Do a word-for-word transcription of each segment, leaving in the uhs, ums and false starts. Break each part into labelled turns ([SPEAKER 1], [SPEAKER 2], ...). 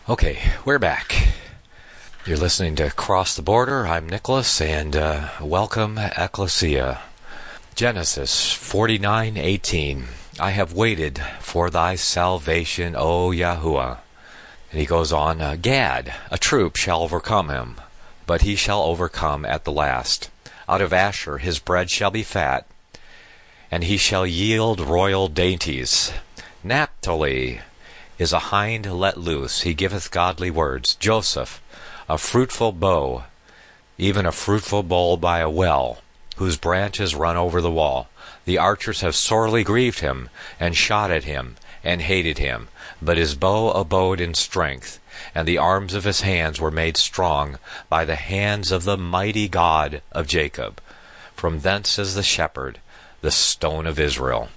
[SPEAKER 1] Okay, we're back. You're listening to Cross the Border. I'm Nicholas, and uh, welcome, Ecclesia. Genesis forty-nine eighteen. I have waited for thy salvation, O Yahuwah. And he goes on, uh, Gad, a troop shall overcome him, but he shall overcome at the last. Out of Asher his bread shall be fat, and he shall yield royal dainties. Naphtali is a hind let loose, he giveth godly words. Joseph, a fruitful bow, even a fruitful bowl by a well, whose branches run over the wall. The archers have sorely grieved him, and shot at him, and hated him. But his bow abode in strength, and the arms of his hands were made strong by the hands of the mighty God of Jacob. From thence is the shepherd, the stone of Israel.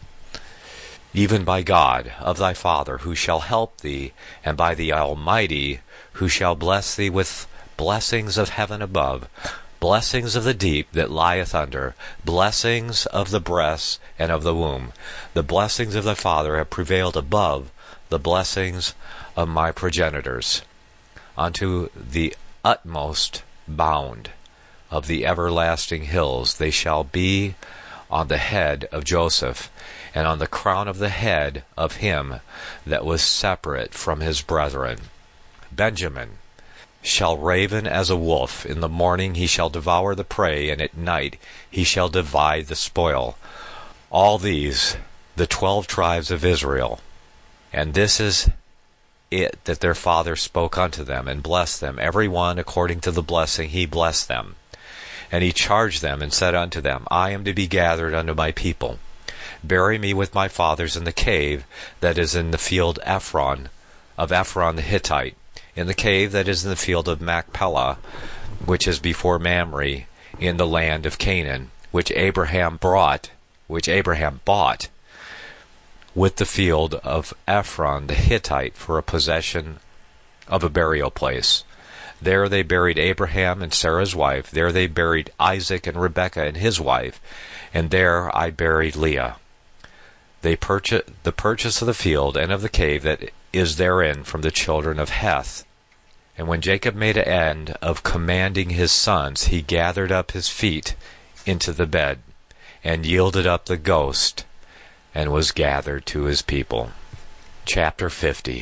[SPEAKER 1] Even by God of thy father, who shall help thee, and by the Almighty, who shall bless thee with blessings of heaven above, blessings of the deep that lieth under, blessings of the breasts and of the womb. The blessings of thy father have prevailed above the blessings of my progenitors, unto the utmost bound of the everlasting hills. They shall be on the head of Joseph, and on the crown of the head of him that was separate from his brethren. Benjamin shall raven as a wolf. In the morning he shall devour the prey, and at night he shall divide the spoil. All these, the twelve tribes of Israel. And this is it that their father spoke unto them, and blessed them, every one according to the blessing he blessed them. And he charged them, and said unto them, I am to be gathered unto my people. Bury me with my fathers in the cave that is in the field Ephron, of Ephron the Hittite, in the cave that is in the field of Machpelah, which is before Mamre, in the land of Canaan, which Abraham brought, which Abraham bought, with the field of Ephron the Hittite for a possession of a burial place. There they buried Abraham and Sarah's wife. There they buried Isaac and Rebekah and his wife. And there I buried Leah. They purchased the purchase of the field and of the cave that is therein from the children of Heth. And when Jacob made an end of commanding his sons, he gathered up his feet into the bed, and yielded up the ghost, and was gathered to his people. Chapter fifty.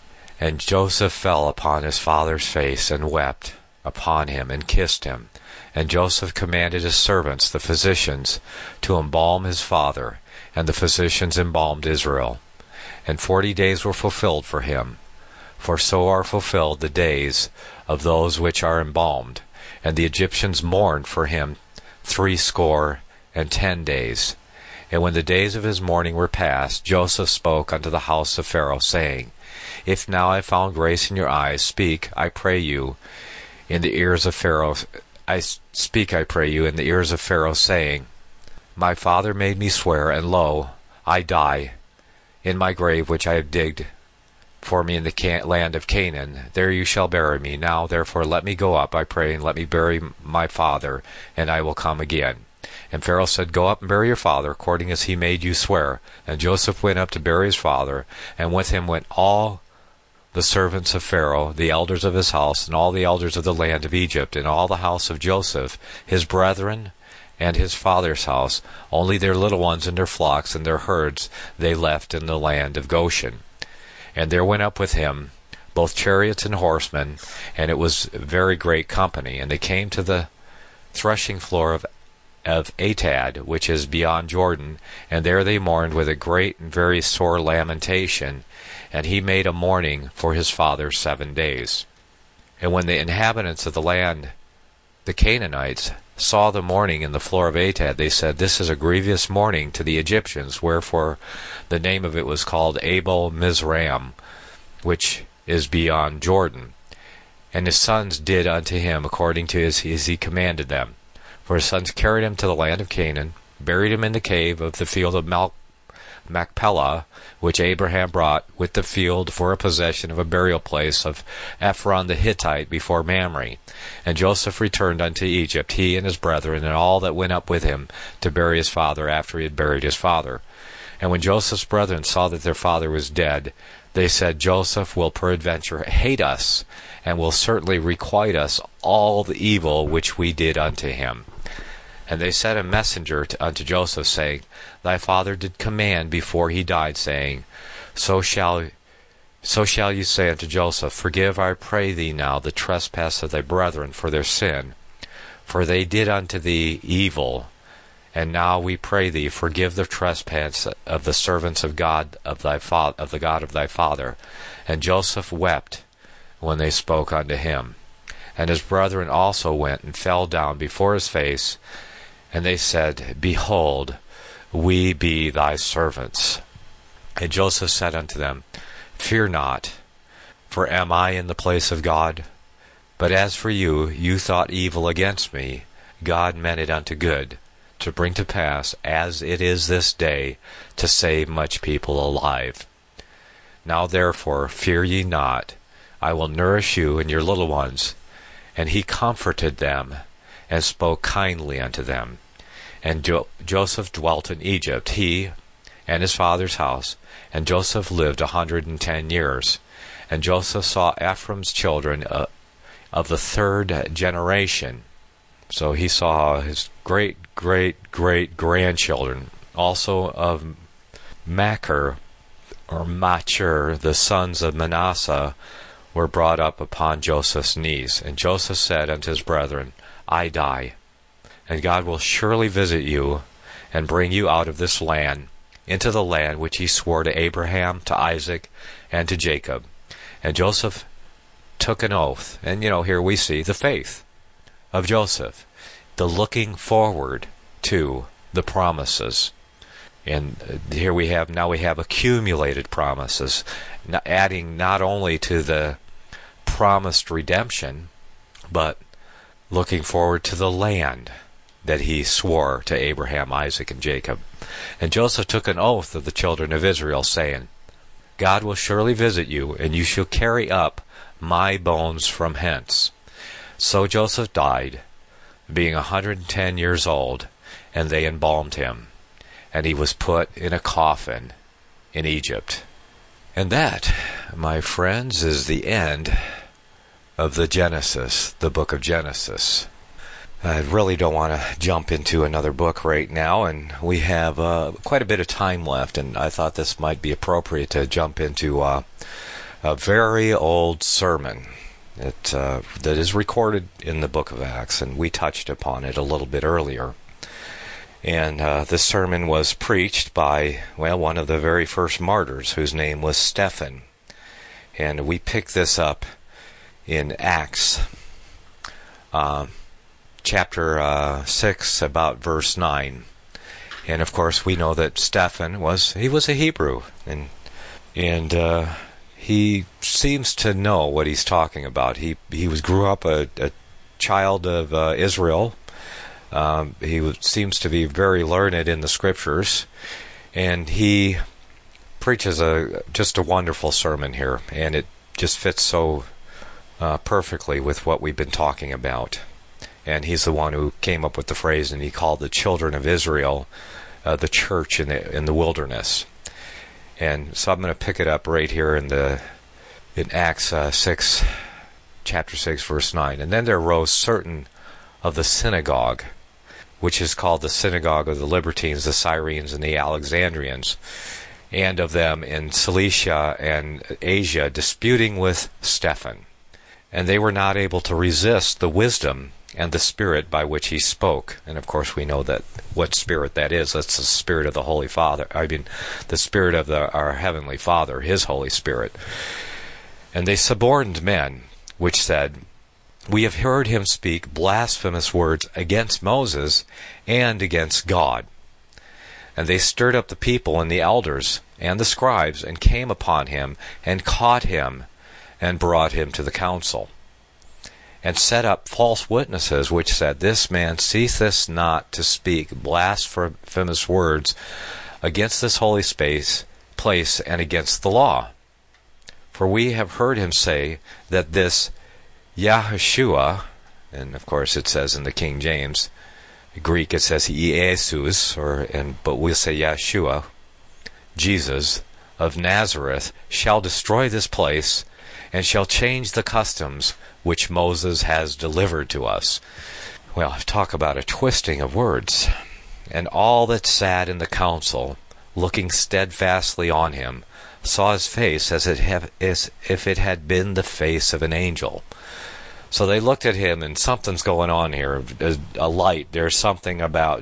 [SPEAKER 1] And Joseph fell upon his father's face, and wept upon him, and kissed him. And Joseph commanded his servants, the physicians, to embalm his father, and the physicians embalmed Israel. And forty days were fulfilled for him. For so are fulfilled the days of those which are embalmed. And the Egyptians mourned for him threescore and ten days. And when the days of his mourning were past, Joseph spoke unto the house of Pharaoh, saying, If now I have found grace in your eyes, speak, I pray you, in the ears of Pharaoh. I speak, I pray you, in the ears of Pharaoh, saying, My father made me swear, and lo, I die in my grave which I have digged for me in the can- land of Canaan. There you shall bury me. Now therefore let me go up, I pray, and let me bury my father, and I will come again. And Pharaoh said, Go up and bury your father, according as he made you swear. And Joseph went up to bury his father, and with him went all the servants of Pharaoh, the elders of his house, and all the elders of the land of Egypt, and all the house of Joseph, his brethren, and his father's house. Only their little ones and their flocks and their herds they left in the land of Goshen. And there went up with him both chariots and horsemen, and it was very great company. And they came to the threshing floor of of Atad, which is beyond Jordan, and there they mourned with a great and very sore lamentation. And he made a mourning for his father seven days. And when the inhabitants of the land, the Canaanites, saw the mourning in the floor of Atad, they said, This is a grievous mourning to the Egyptians, wherefore the name of it was called Abel Mizraim, which is beyond Jordan. And his sons did unto him according to as he, as he commanded them. For his sons carried him to the land of Canaan, buried him in the cave of the field of Mal- Machpelah, which Abraham brought with the field for a possession of a burial place of Ephron the Hittite before Mamre. And Joseph returned unto Egypt, he and his brethren, and all that went up with him to bury his father after he had buried his father. And when Joseph's brethren saw that their father was dead, They said, Joseph will peradventure hate us, and will certainly requite us all the evil which we did unto him. And they sent a messenger to, unto Joseph, saying, Thy father did command before he died, saying, So shall so shall you say unto Joseph, Forgive, I pray thee now, the trespass of thy brethren for their sin. For they did unto thee evil, and now we pray thee, forgive the trespass of the servants of God of thy fa- of the God of thy father. And Joseph wept when they spoke unto him. And his brethren also went and fell down before his face, and they said, Behold, we be thy servants. And Joseph said unto them, Fear not, for am I in the place of God? But as for you, you thought evil against me, God meant it unto good, to bring to pass, as it is this day, to save much people alive. Now therefore fear ye not, I will nourish you and your little ones. And he comforted them, and spoke kindly unto them. And jo- Joseph dwelt in Egypt, he and his father's house, and Joseph lived a hundred and ten years. And Joseph saw Ephraim's children uh, of the third generation. So he saw his great, great, great grandchildren, also of Machir, or Machir, the sons of Manasseh, were brought up upon Joseph's knees. And Joseph said unto his brethren, I die, and God will surely visit you, and bring you out of this land, into the land which he swore to Abraham, to Isaac, and to Jacob. And Joseph took an oath. And, you know, here we see the faith of Joseph, the looking forward to the promises. And here we have, now we have accumulated promises, adding not only to the promised redemption, but looking forward to the land that he swore to Abraham, Isaac, and Jacob. And Joseph took an oath of the children of Israel, saying, God will surely visit you, and you shall carry up my bones from hence. So Joseph died, being a hundred and ten years old, and they embalmed him, and he was put in a coffin in Egypt. And that, my friends, is the end of the Genesis, the book of Genesis. I really don't want to jump into another book right now, and we have uh, quite a bit of time left, and I thought this might be appropriate to jump into uh, a very old sermon that, uh, that is recorded in the book of Acts, and we touched upon it a little bit earlier. And uh, this sermon was preached by, well, one of the very first martyrs, whose name was Stephen. And we pick this up in Acts uh, chapter uh, six, about verse nine. And of course we know that Stephen was, he was a Hebrew, and and uh, he seems to know what he's talking about. He he was grew up a, a child of uh, Israel. Um, he was, seems to be very learned in the scriptures, and he preaches a just a wonderful sermon here, and it just fits so uh, perfectly with what we've been talking about. And he's the one who came up with the phrase, and he called the children of Israel uh, the church in the in the wilderness. And so I'm going to pick it up right here in the in Acts uh, six, chapter six, verse nine. And then there arose certain of the synagogue, which is called the synagogue of the Libertines, the Cyrenes, and the Alexandrians, and of them in Cilicia and Asia, disputing with Stephen. And they were not able to resist the wisdom and the Spirit by which he spoke. And of course we know that what Spirit that is. That's the Spirit of the Holy Father. I mean, the Spirit of the, our Heavenly Father, His Holy Spirit. And they suborned men, which said, We have heard him speak blasphemous words against Moses and against God. And they stirred up the people and the elders and the scribes, and came upon him, and caught him, and brought him to the council, and set up false witnesses, which said, This man ceaseth not to speak blasphemous words against this holy space, place, and against the law. For we have heard him say that this Yahushua, and of course it says in the King James, Greek it says Jesus, or and but we'll say Yeshua, Jesus, of Nazareth shall destroy this place, and shall change the customs which Moses has delivered to us. Well, talk about a twisting of words. And all that sat in the council, looking steadfastly on him, saw his face as, it have, as if it had been the face of an angel. So they looked at him, and something's going on here. A, a light. There's something about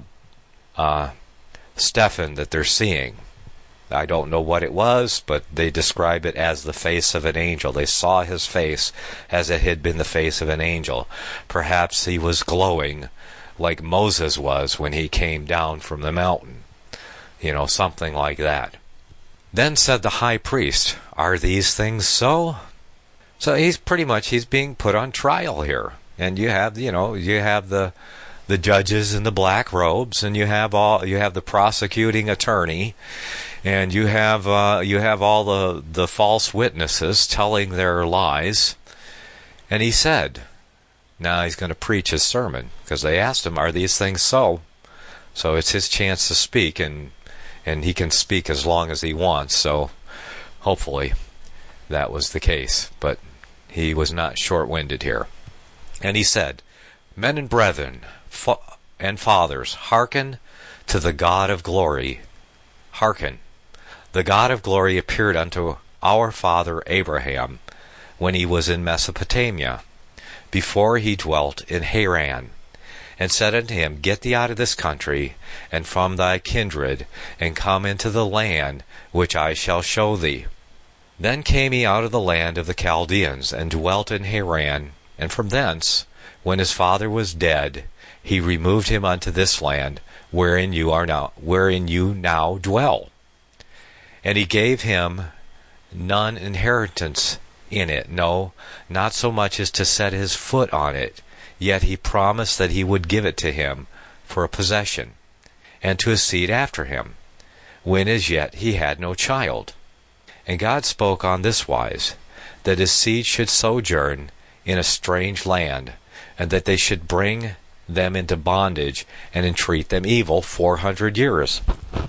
[SPEAKER 1] uh, Stephen that they're seeing. I don't know what it was, but they describe it as the face of an angel. They saw his face as it had been the face of an angel. Perhaps he was glowing like Moses was when he came down from the mountain. You know, something like that. Then said the high priest, "Are these things so?" So he's pretty much, he's being put on trial here. And you have, you know, you have the the judges in the black robes, and you have all, you have the prosecuting attorney, and you have uh, you have all the, the false witnesses telling their lies. And he said, now he's going to preach his sermon, because they asked him, "Are these things so?" So it's his chance to speak, and and he can speak as long as he wants. So hopefully that was the case, but he was not short-winded here. And he said, "Men and brethren, fa- and fathers, hearken to the God of glory. Hearken. The God of glory appeared unto our father Abraham when he was in Mesopotamia, before he dwelt in Haran, and said unto him, Get thee out of this country, and from thy kindred, and come into the land which I shall show thee. Then came he out of the land of the Chaldeans, and dwelt in Haran, and from thence, when his father was dead, he removed him unto this land, wherein you are now, wherein you now dwell. And he gave him none inheritance in it, no, not so much as to set his foot on it, yet he promised that he would give it to him for a possession, and to his seed after him, when as yet he had no child. And God spoke on this wise, that his seed should sojourn in a strange land, and that they should bring them into bondage, and entreat them evil four hundred years.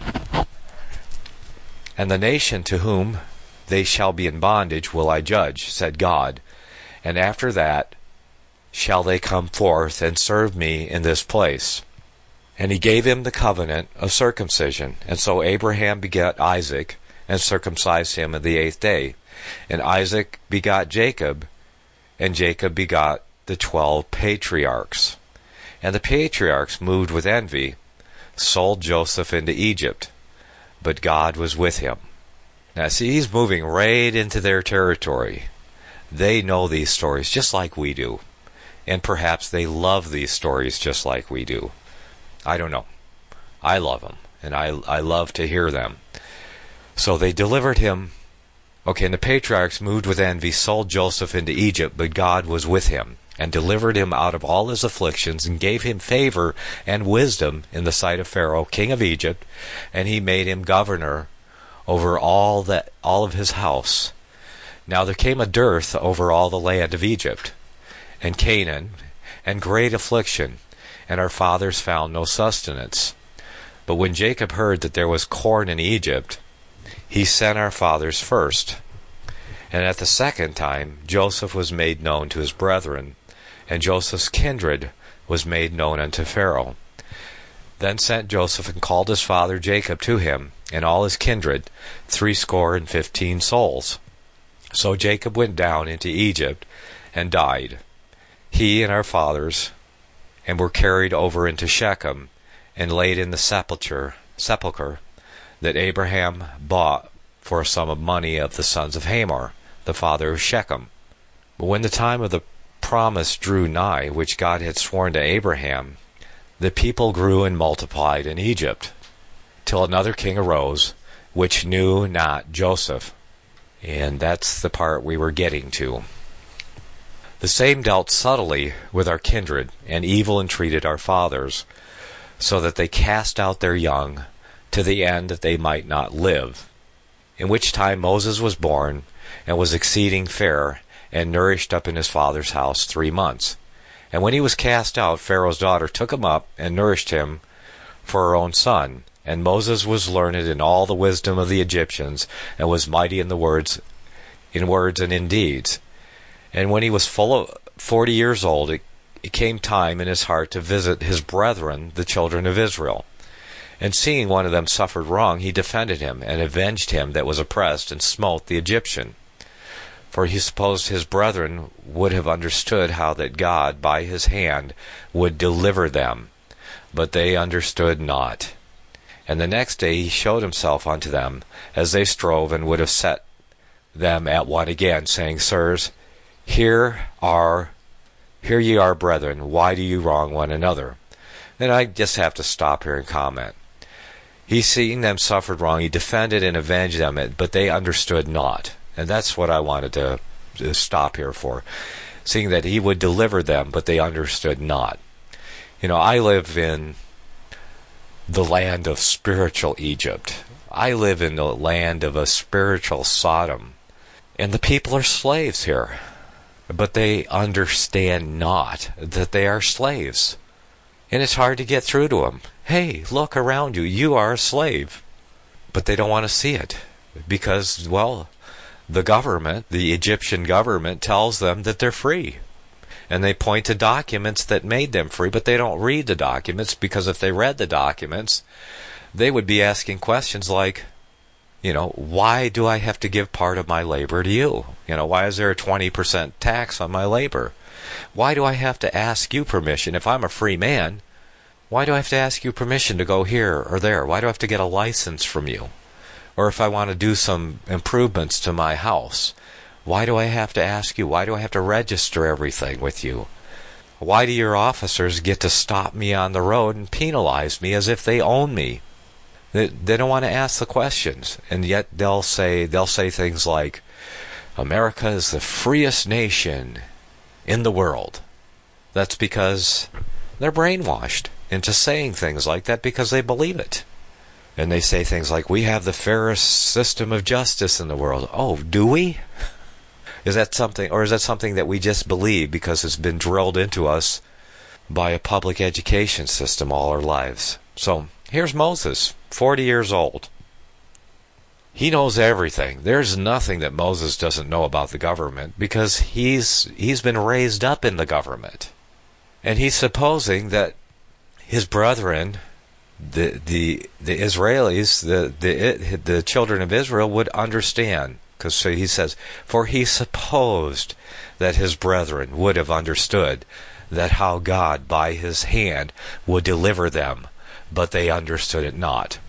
[SPEAKER 1] And the nation to whom they shall be in bondage will I judge, said God, and after that shall they come forth and serve me in this place. And he gave him the covenant of circumcision. And so Abraham begat Isaac, and circumcised him on the eighth day. And Isaac begot Jacob, and Jacob begot the twelve patriarchs. And the patriarchs, moved with envy, sold Joseph into Egypt, but God was with him. Now see, he's moving right into their territory. They know these stories just like we do. And perhaps they love these stories just like we do. I don't know. I love them, and I, I love to hear them. So they delivered him. Okay, and the patriarchs, moved with envy, sold Joseph into Egypt, but God was with him, and delivered him out of all his afflictions, and gave him favor and wisdom in the sight of Pharaoh, king of Egypt, and he made him governor over all that all of his house. Now there came a dearth over all the land of Egypt and Canaan, and great affliction, and our fathers found no sustenance. But when Jacob heard that there was corn in Egypt, he sent our fathers first. And at the second time Joseph was made known to his brethren, and Joseph's kindred was made known unto Pharaoh. Then sent Joseph and called his father Jacob to him, and all his kindred, threescore and fifteen souls. So Jacob went down into Egypt, and died, he and our fathers, and were carried over into Shechem, and laid in the sepulchre, sepulchre that Abraham bought for a sum of money of the sons of Hamor, the father of Shechem. But when the time of the promise drew nigh, which God had sworn to Abraham, the people grew and multiplied in Egypt, till another king arose, which knew not Joseph. And that's the part we were getting to. The same dealt subtly with our kindred, and evil entreated our fathers, so that they cast out their young, to the end that they might not live. In which time Moses was born, and was exceeding fair, and nourished up in his father's house three months. And when he was cast out, Pharaoh's daughter took him up, and nourished him for her own son. And Moses was learned in all the wisdom of the Egyptians, and was mighty in the words, in words and in deeds. And when he was full of forty years old, it, it came time in his heart to visit his brethren, the children of Israel. And seeing one of them suffered wrong, he defended him, and avenged him that was oppressed, and smote the Egyptian. For he supposed his brethren would have understood how that God by his hand would deliver them, but they understood not. And the next day he showed himself unto them, as they strove, and would have set them at one again, saying, Sirs, here are, here ye are, brethren, why do you wrong one another? And I just have to stop here and comment. He, seeing them suffered wrong, he defended and avenged them, but they understood not. And that's what I wanted to, to stop here for. Seeing that he would deliver them, but they understood not. You know, I live in the land of spiritual Egypt. I live in the land of a spiritual Sodom. And the people are slaves here. But they understand not that they are slaves. And it's hard to get through to them. Hey, look around you. You are a slave. But they don't want to see it. Because, well, the government, the Egyptian government, tells them that they're free. And they point to documents that made them free, but they don't read the documents, because if they read the documents, they would be asking questions like, you know, why do I have to give part of my labor to you? You know, why is there a twenty percent tax on my labor? Why do I have to ask you permission? If I'm a free man, why do I have to ask you permission to go here or there? Why do I have to get a license from you? Or if I want to do some improvements to my house, why do I have to ask you? Why do I have to register everything with you? Why do your officers get to stop me on the road and penalize me as if they own me? They, they don't want to ask the questions, and yet they'll say they'll say things like, America is the freest nation in the world. That's because they're brainwashed into saying things like that because they believe it. And they say things like, we have the fairest system of justice in the world. Oh, do we? Is that something, or is that something that we just believe because it's been drilled into us by a public education system all our lives? So here's Moses, forty years old. He knows everything. There's nothing that Moses doesn't know about the government because he's he's been raised up in the government. And he's supposing that his brethren, the the the Israelis, the the the children of Israel would understand. Because so he says, for he supposed that his brethren would have understood that how God by his hand would deliver them, but they understood it not.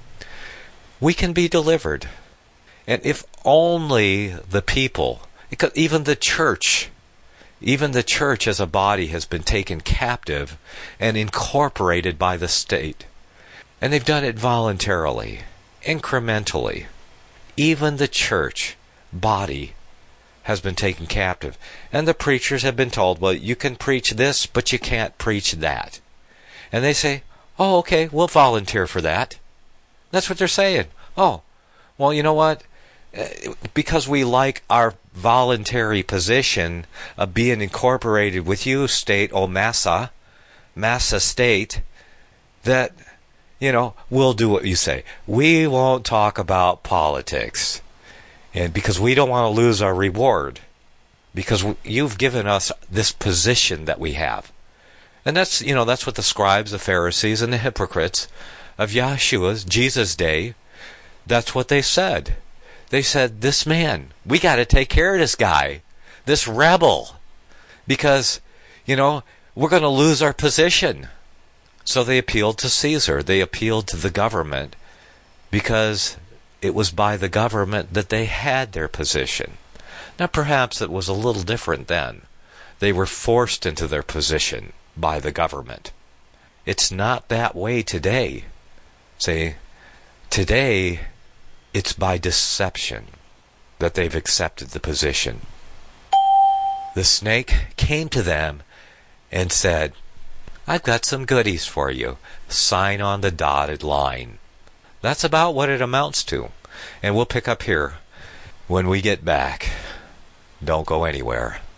[SPEAKER 1] We can be delivered. And if only the people, because even the church, even the church as a body has been taken captive and incorporated by the state. And they've done it voluntarily, incrementally. Even the church body has been taken captive. And the preachers have been told, well, you can preach this, but you can't preach that. And they say, oh, okay, we'll volunteer for that. That's what they're saying. Oh, well, you know what? Because we like our voluntary position of being incorporated with you, state, oh, Massa, Massa state, that, you know, we'll do what you say. We won't talk about politics. And because we don't want to lose our reward. Because you've given us this position that we have. And that's, you know, that's what the scribes, the Pharisees, and the hypocrites of Yeshua's, Jesus' day, that's what they said. They said, this man, we got to take care of this guy, this rebel, because, you know, we're going to lose our position. So they appealed to Caesar. They appealed to the government because it was by the government that they had their position. Now, perhaps it was a little different then. They were forced into their position by the government. It's not that way today. See, today, it's by deception that they've accepted the position. The snake came to them and said, I've got some goodies for you. Sign on the dotted line. That's about what it amounts to. And we'll pick up here when we get back. Don't go anywhere.